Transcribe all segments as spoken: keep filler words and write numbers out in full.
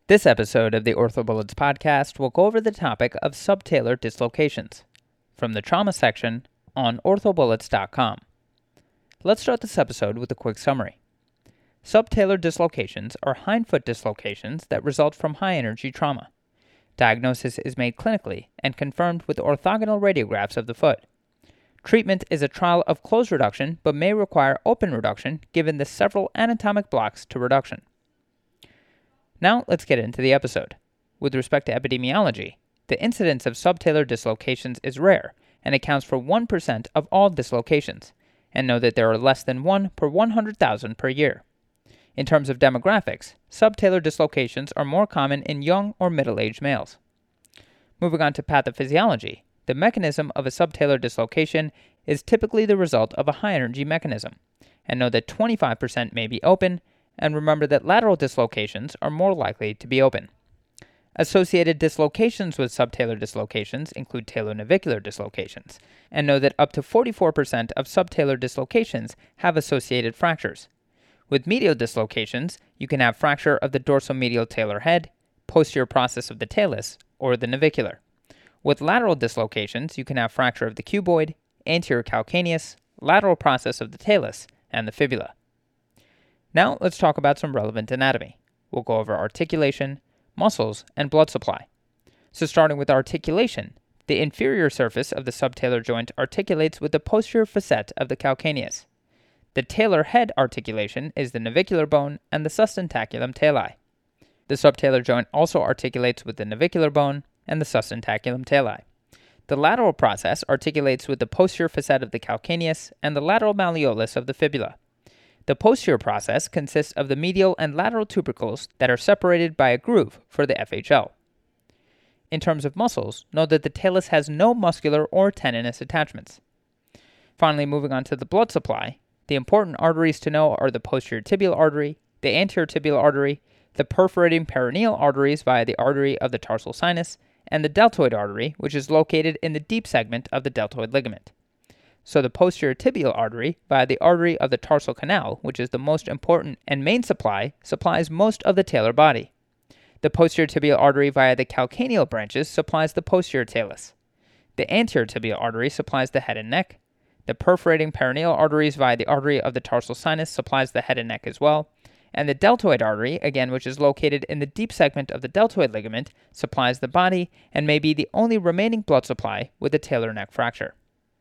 This episode of the OrthoBullets podcast will go over the topic of subtalar dislocations from the trauma section on ortho bullets dot com. Let's start this episode with a quick summary. Subtalar dislocations are hindfoot dislocations that result from high-energy trauma. Diagnosis is made clinically and confirmed with orthogonal radiographs of the foot. Treatment is a trial of closed reduction but may require open reduction given the several anatomic blocks to reduction. Now let's get into the episode. With respect to epidemiology, the incidence of subtalar dislocations is rare and accounts for one percent of all dislocations, and know that there are less than one per one hundred thousand per year. In terms of demographics, subtalar dislocations are more common in young or middle-aged males. Moving on to pathophysiology, the mechanism of a subtalar dislocation is typically the result of a high-energy mechanism, and know that twenty-five percent may be open, and remember that lateral dislocations are more likely to be open. Associated dislocations with subtalar dislocations include talonavicular dislocations, and know that up to forty-four percent of subtalar dislocations have associated fractures. With medial dislocations, you can have fracture of the dorsomedial talar head, posterior process of the talus, or the navicular. With lateral dislocations, you can have fracture of the cuboid, anterior calcaneus, lateral process of the talus, and the fibula. Now let's talk about some relevant anatomy. We'll go over articulation, muscles, and blood supply. So starting with articulation, the inferior surface of the subtalar joint articulates with the posterior facet of the calcaneus. The talar head articulation is the navicular bone and the sustentaculum tali. The subtalar joint also articulates with the navicular bone and the sustentaculum tali. The lateral process articulates with the posterior facet of the calcaneus and the lateral malleolus of the fibula. The posterior process consists of the medial and lateral tubercles that are separated by a groove for the F H L. In terms of muscles, note that the talus has no muscular or tendinous attachments. Finally, moving on to the blood supply, the important arteries to know are the posterior tibial artery, the anterior tibial artery, the perforating peroneal arteries via the artery of the tarsal sinus, and the deltoid artery, which is located in the deep segment of the deltoid ligament. So the posterior tibial artery, via the artery of the tarsal canal, which is the most important and main supply, supplies most of the talar body. The posterior tibial artery via the calcaneal branches supplies the posterior talus. The anterior tibial artery supplies the head and neck. The perforating peroneal arteries via the artery of the tarsal sinus supplies the head and neck as well. And the deltoid artery, again which is located in the deep segment of the deltoid ligament, supplies the body and may be the only remaining blood supply with a talar neck fracture.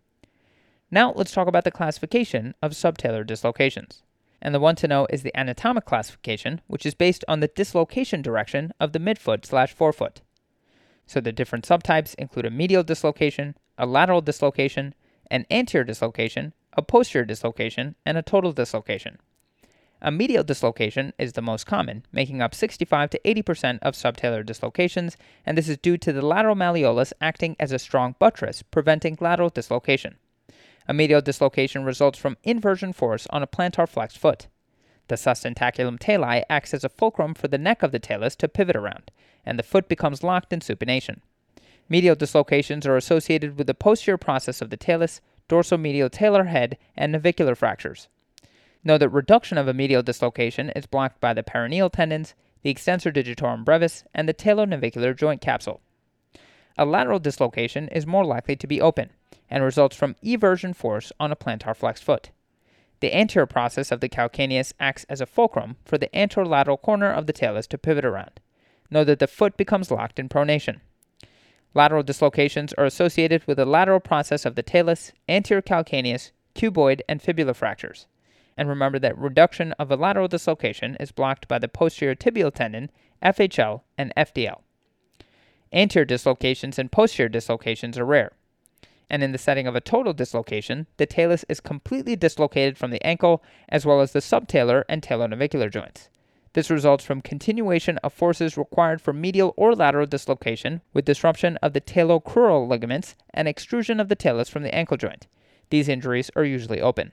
Now let's talk about the classification of subtalar dislocations. And the one to know is the anatomic classification, which is based on the dislocation direction of the midfoot slash forefoot. So the different subtypes include a medial dislocation, a lateral dislocation, an anterior dislocation, a posterior dislocation, and a total dislocation. A medial dislocation is the most common, making up sixty-five to eighty percent of subtalar dislocations, and this is due to the lateral malleolus acting as a strong buttress, preventing lateral dislocation. A medial dislocation results from inversion force on a plantar flexed foot. The sustentaculum tali acts as a fulcrum for the neck of the talus to pivot around, and the foot becomes locked in supination. Medial dislocations are associated with the posterior process of the talus, dorsomedial talar head, and navicular fractures. Note that reduction of a medial dislocation is blocked by the peroneal tendons, the extensor digitorum brevis, and the talonavicular joint capsule. A lateral dislocation is more likely to be open and results from eversion force on a plantar flexed foot. The anterior process of the calcaneus acts as a fulcrum for the anterolateral corner of the talus to pivot around. Note that the foot becomes locked in pronation. Lateral dislocations are associated with the lateral process of the talus, anterior calcaneus, cuboid, and fibula fractures. And remember that reduction of a lateral dislocation is blocked by the posterior tibial tendon, F H L, and F D L. Anterior dislocations and posterior dislocations are rare. And in the setting of a total dislocation, the talus is completely dislocated from the ankle as well as the subtalar and talonavicular joints. This results from continuation of forces required for medial or lateral dislocation with disruption of the talocrural ligaments and extrusion of the talus from the ankle joint. These injuries are usually open.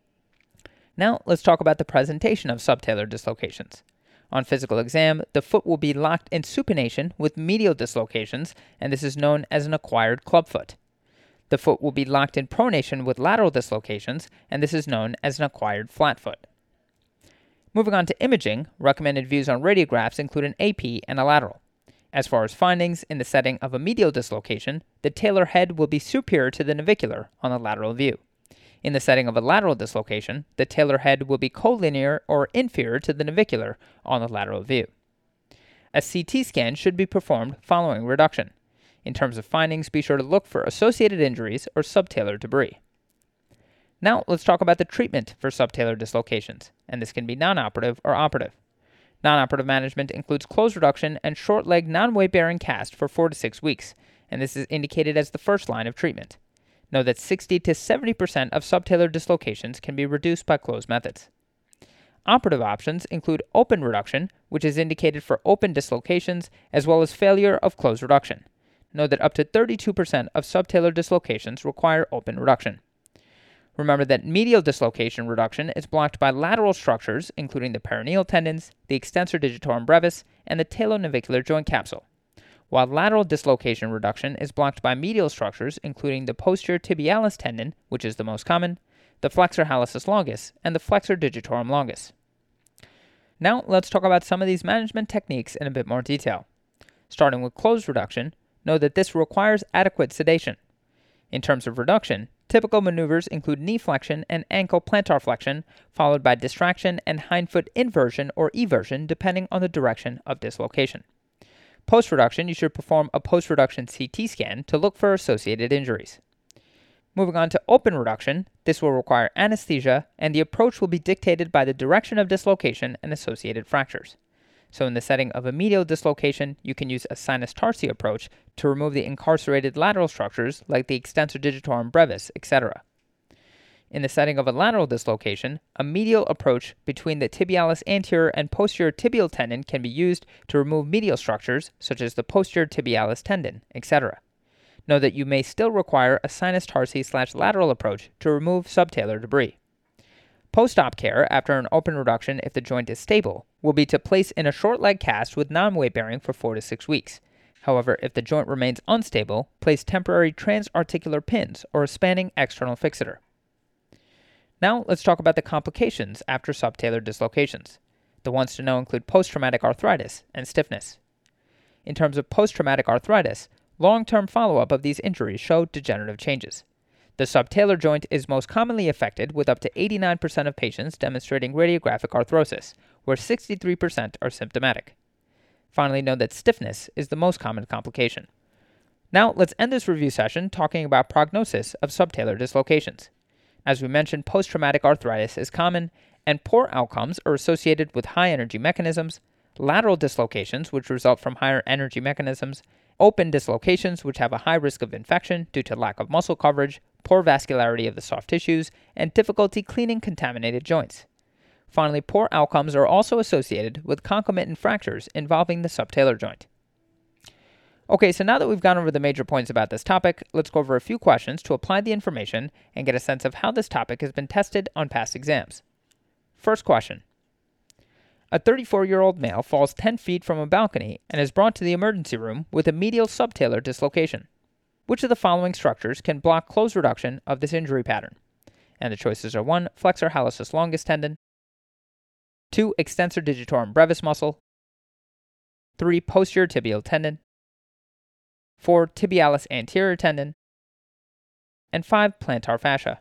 Now let's talk about the presentation of subtalar dislocations. On physical exam, the foot will be locked in supination with medial dislocations, and this is known as an acquired clubfoot. The foot will be locked in pronation with lateral dislocations, and this is known as an acquired flatfoot. Moving on to imaging, recommended views on radiographs include an A P and a lateral. As far as findings, in the setting of a medial dislocation, the talar head will be superior to the navicular on the lateral view. In the setting of a lateral dislocation, the talar head will be collinear or inferior to the navicular on the lateral view. A C T scan should be performed following reduction. In terms of findings, be sure to look for associated injuries or subtalar debris. Now, let's talk about the treatment for subtalar dislocations, and this can be non-operative or operative. Non-operative management includes closed reduction and short leg non-weight-bearing cast for four to six weeks, and this is indicated as the first line of treatment. Know that sixty to seventy percent of subtalar dislocations can be reduced by closed methods. Operative options include open reduction, which is indicated for open dislocations, as well as failure of closed reduction. Know that up to thirty-two percent of subtalar dislocations require open reduction. Remember that medial dislocation reduction is blocked by lateral structures, including the peroneal tendons, the extensor digitorum brevis, and the talonavicular joint capsule, while lateral dislocation reduction is blocked by medial structures, including the posterior tibialis tendon, which is the most common, the flexor hallucis longus, and the flexor digitorum longus. Now, let's talk about some of these management techniques in a bit more detail. Starting with closed reduction, know that this requires adequate sedation. In terms of reduction, typical maneuvers include knee flexion and ankle plantar flexion, followed by distraction and hindfoot inversion or eversion depending on the direction of dislocation. Post-reduction, you should perform a post-reduction C T scan to look for associated injuries. Moving on to open reduction, this will require anesthesia, and the approach will be dictated by the direction of dislocation and associated fractures. So in the setting of a medial dislocation, you can use a sinus tarsi approach to remove the incarcerated lateral structures like the extensor digitorum brevis, et cetera. In the setting of a lateral dislocation, a medial approach between the tibialis anterior and posterior tibial tendon can be used to remove medial structures such as the posterior tibialis tendon, et cetera. Know that you may still require a sinus tarsi slash lateral approach to remove subtalar debris. Post-op care after an open reduction, if the joint is stable, will be to place in a short leg cast with non-weight bearing for four to six weeks. However, if the joint remains unstable, place temporary transarticular pins or a spanning external fixator. Now, let's talk about the complications after subtalar dislocations. The ones to know include post-traumatic arthritis and stiffness. In terms of post-traumatic arthritis, long-term follow-up of these injuries show degenerative changes. The subtalar joint is most commonly affected, with up to eighty-nine percent of patients demonstrating radiographic arthrosis, where sixty-three percent are symptomatic. Finally, know that stiffness is the most common complication. Now, let's end this review session talking about prognosis of subtalar dislocations. As we mentioned, post-traumatic arthritis is common, and poor outcomes are associated with high-energy mechanisms, lateral dislocations, which result from higher energy mechanisms, open dislocations, which have a high risk of infection due to lack of muscle coverage, poor vascularity of the soft tissues, and difficulty cleaning contaminated joints. Finally, poor outcomes are also associated with concomitant fractures involving the subtalar joint. Okay, so now that we've gone over the major points about this topic, let's go over a few questions to apply the information and get a sense of how this topic has been tested on past exams. First question. A thirty-four-year-old male falls ten feet from a balcony and is brought to the emergency room with a medial subtalar dislocation. Which of the following structures can block closed reduction of this injury pattern? And the choices are one. Flexor hallucis longus tendon, two. Extensor digitorum brevis muscle, three. Posterior tibial tendon, four. Tibialis anterior tendon, and five. Plantar fascia.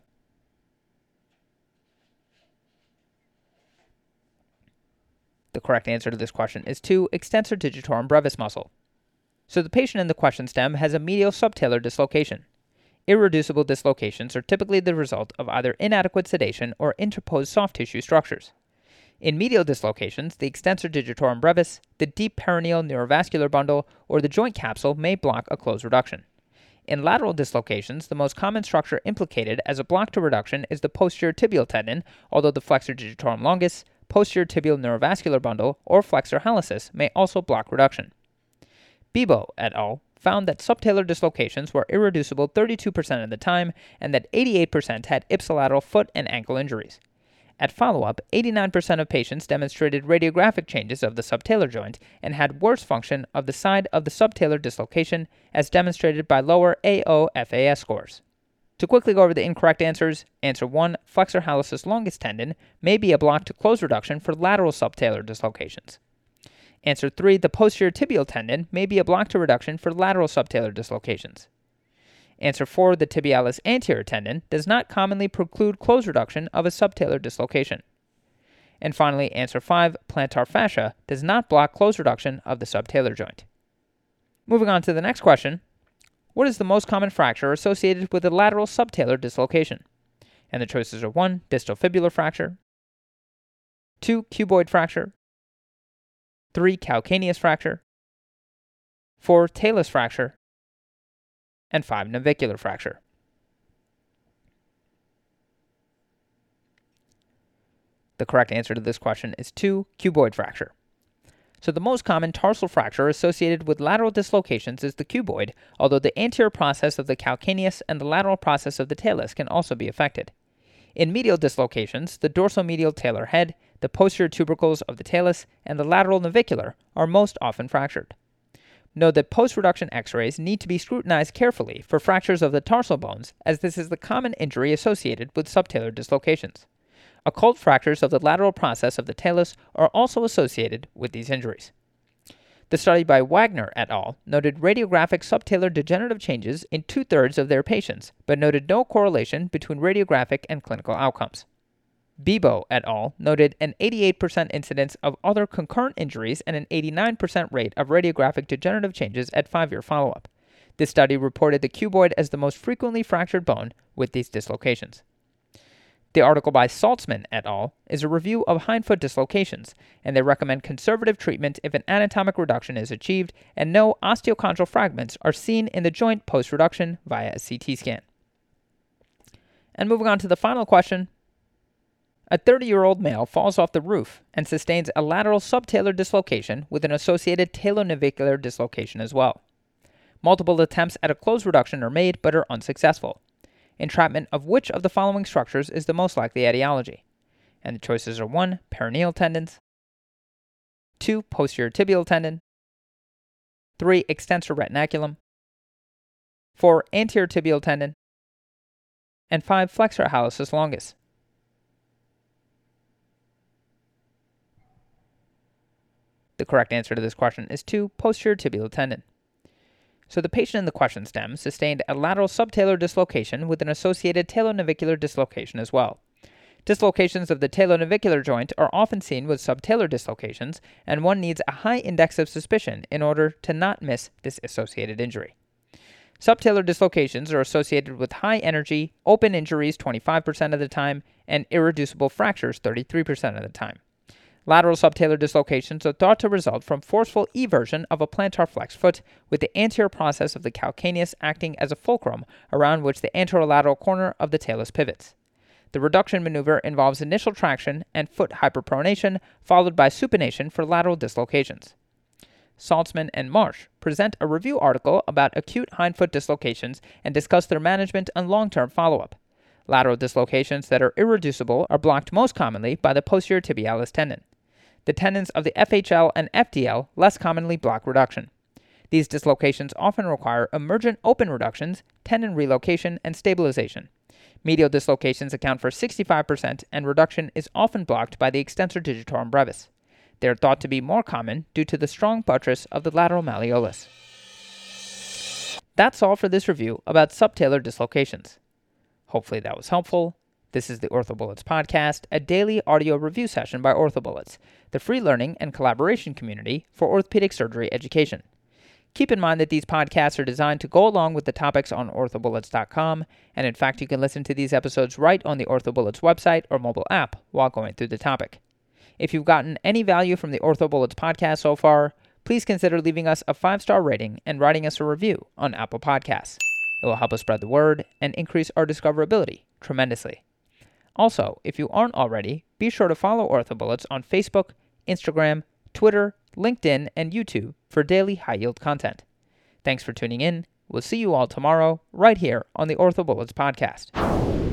The correct answer to this question is two. Extensor digitorum brevis muscle. So the patient in the question stem has a medial subtalar dislocation. Irreducible dislocations are typically the result of either inadequate sedation or interposed soft tissue structures. In medial dislocations, the extensor digitorum brevis, the deep peroneal neurovascular bundle, or the joint capsule may block a closed reduction. In lateral dislocations, the most common structure implicated as a block to reduction is the posterior tibial tendon, although the flexor digitorum longus, posterior tibial neurovascular bundle, or flexor hallucis may also block reduction. Bibo et al. Found that subtalar dislocations were irreducible thirty-two percent of the time and that eighty-eight percent had ipsilateral foot and ankle injuries. At follow-up, eighty-nine percent of patients demonstrated radiographic changes of the subtalar joint and had worse function of the side of the subtalar dislocation as demonstrated by lower A O F A S scores. To quickly go over the incorrect answers, answer one, flexor hallucis longus tendon may be a block to close reduction for lateral subtalar dislocations. Answer three, the posterior tibial tendon may be a block to reduction for lateral subtalar dislocations. Answer four, the tibialis anterior tendon does not commonly preclude close reduction of a subtalar dislocation. And finally, answer five, plantar fascia does not block close reduction of the subtalar joint. Moving on to the next question. What is the most common fracture associated with a lateral subtalar dislocation? And the choices are one, distal fibular fracture, two, cuboid fracture, three, calcaneus fracture, four, talus fracture, and five, navicular fracture. The correct answer to this question is two, cuboid fracture. So the most common tarsal fracture associated with lateral dislocations is the cuboid, although the anterior process of the calcaneus and the lateral process of the talus can also be affected. In medial dislocations, the dorsomedial talar head, the posterior tubercles of the talus, and the lateral navicular are most often fractured. Note that post-reduction x-rays need to be scrutinized carefully for fractures of the tarsal bones, as this is the common injury associated with subtalar dislocations. Occult fractures of the lateral process of the talus are also associated with these injuries. The study by Wagner et al. Noted radiographic subtalar degenerative changes in two-thirds of their patients, but noted no correlation between radiographic and clinical outcomes. Bibo et al. Noted an eighty-eight percent incidence of other concurrent injuries and an eighty-nine percent rate of radiographic degenerative changes at five-year follow-up. This study reported the cuboid as the most frequently fractured bone with these dislocations. The article by Saltzman et al. Is a review of hindfoot dislocations, and they recommend conservative treatment if an anatomic reduction is achieved and no osteochondral fragments are seen in the joint post-reduction via a C T scan. And moving on to the final question. A thirty-year-old male falls off the roof and sustains a lateral subtalar dislocation with an associated talonavicular dislocation as well. Multiple attempts at a closed reduction are made but are unsuccessful. Entrapment of which of the following structures is the most likely etiology? And the choices are one, perineal tendons, two, posterior tibial tendon, three, extensor retinaculum, four, anterior tibial tendon, and five, flexor hallucis longus. The correct answer to this question is two, posterior tibial tendon. So the patient in the question stem sustained a lateral subtalar dislocation with an associated talonavicular dislocation as well. Dislocations of the talonavicular joint are often seen with subtalar dislocations, and one needs a high index of suspicion in order to not miss this associated injury. Subtalar dislocations are associated with high energy, open injuries twenty-five percent of the time, and irreducible fractures thirty-three percent of the time. Lateral subtalar dislocations are thought to result from forceful eversion of a plantar flex foot, with the anterior process of the calcaneus acting as a fulcrum around which the anterolateral corner of the talus pivots. The reduction maneuver involves initial traction and foot hyperpronation, followed by supination for lateral dislocations. Saltzman and Marsh present a review article about acute hindfoot dislocations and discuss their management and long-term follow-up. Lateral dislocations that are irreducible are blocked most commonly by the posterior tibialis tendon. The tendons of the F H L and F D L less commonly block reduction. These dislocations often require emergent open reductions, tendon relocation, and stabilization. Medial dislocations account for sixty-five percent, and reduction is often blocked by the extensor digitorum brevis. They are thought to be more common due to the strong buttress of the lateral malleolus. That's all for this review about subtalar dislocations. Hopefully that was helpful. This is the OrthoBullets podcast, a daily audio review session by OrthoBullets, the free learning and collaboration community for orthopedic surgery education. Keep in mind that these podcasts are designed to go along with the topics on ortho bullets dot com, and in fact you can listen to these episodes right on the OrthoBullets website or mobile app while going through the topic. If you've gotten any value from the OrthoBullets podcast so far, please consider leaving us a five-star rating and writing us a review on Apple Podcasts. It will help us spread the word and increase our discoverability tremendously. Also, if you aren't already, be sure to follow OrthoBullets on Facebook, Instagram, Twitter, LinkedIn, and YouTube for daily high-yield content. Thanks for tuning in. We'll see you all tomorrow right here on the OrthoBullets podcast.